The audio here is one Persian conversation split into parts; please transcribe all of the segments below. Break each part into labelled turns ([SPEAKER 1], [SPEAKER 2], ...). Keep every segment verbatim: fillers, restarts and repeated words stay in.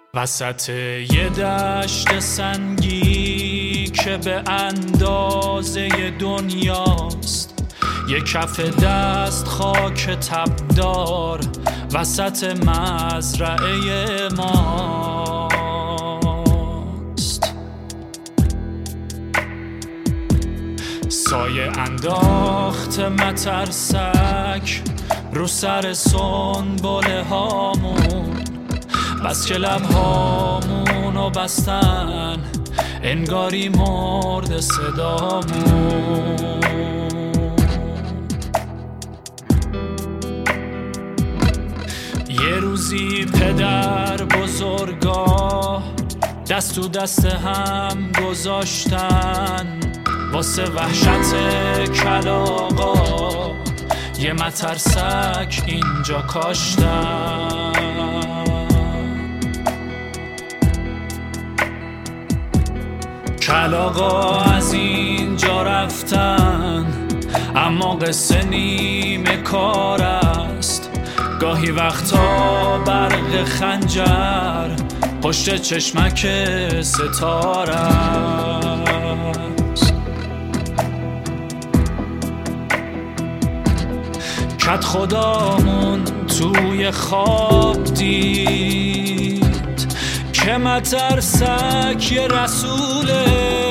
[SPEAKER 1] وسط یه دشت سنگی که به اندازه دنیاست، یه کف دست خاک تبدار وسط مزرعه ماست. سایه انداخت مترسک رو سر سنبله هامون، بس که لبهامونو بستن انگاری مرد صدامون. یه روزی پدر بزرگا دست تو دست هم گذاشتن واسه وحشت کلاغا، یه مترسک اینجا کاشتن. کلاغا از اینجا رفتن، اما قصه نیمه کار است. گاهی وقتا برق خنجر پشت چشمک ستاره است. کت خدامون توی خواب دید که مترسک یه رسوله،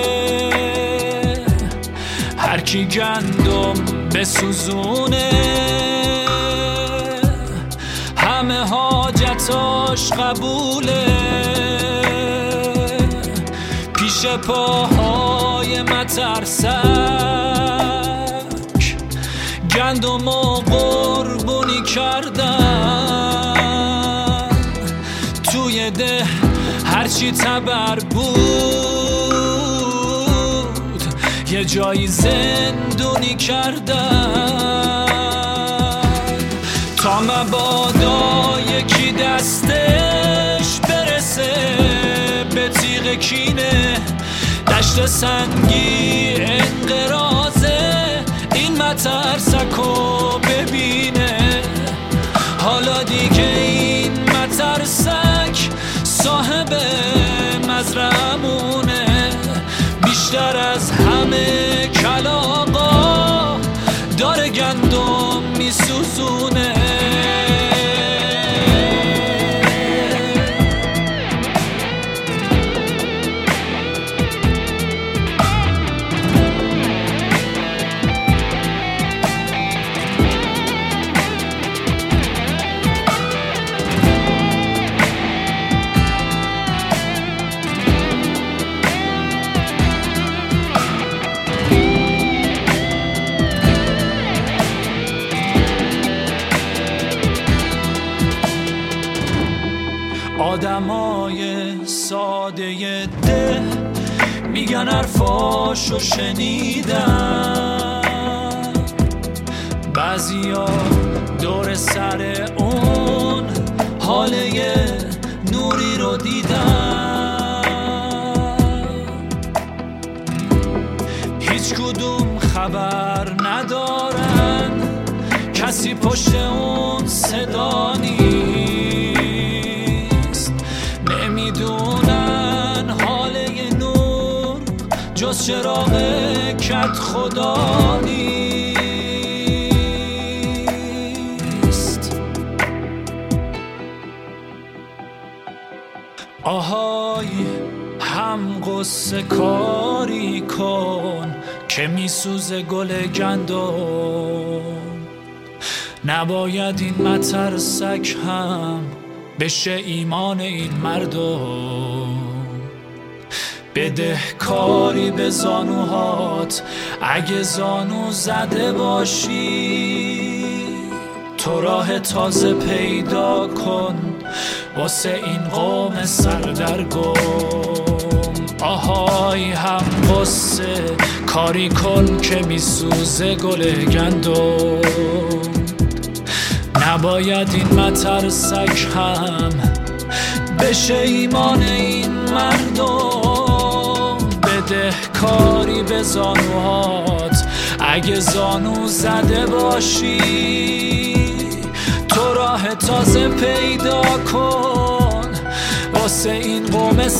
[SPEAKER 1] هر کی گندم بسوزونه همه حاجتاش قبوله. پیش پاهای مترسک گندم و قربونی کردن، توی ده هرچی تبر بود یه جایی زندونی کردن، تا مبادا یکی دستش برسه به تیغ کینه. دشت سنگی انقراضه این مترسکو ببینه. حالا دیگه این مترسک صاحب مزرعمونه، بیشتر از همه کلاغا داره گندم میسوزونه. آدمای ساده ده میگن حرفاشو شنیدن، بعضیا دور سر اون حاله نوری رو دیدن. هیچ کدوم خبر ندارن کسی پشت اون صدا نیست، نمیدونن حاله نور جز چراغ کت خدا نیست. آهای هم قصه کاری کن که میسوزه گل گندم، نباید این مترسک هم بشه ایمان این مردم. بده کاری به زانوهات اگه زانو زده باشی، تو راه تازه پیدا کن واسه این قوم سردرگم. آهای هم قصه کاری کن که میسوزه گل گندم، نباید این مترسک هم بشه ایمان این مردم. بده کاری به زانوهات اگه زانو زده باشی، تو راه تازه پیدا کن واسه این قوم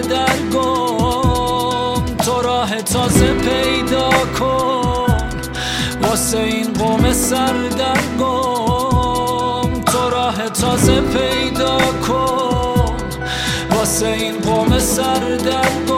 [SPEAKER 1] سردرگم تو راه تازه پیدا کن، واسه این قوم سردرگم تو راه تازه پیدا کن، واسه این قوم سردرگم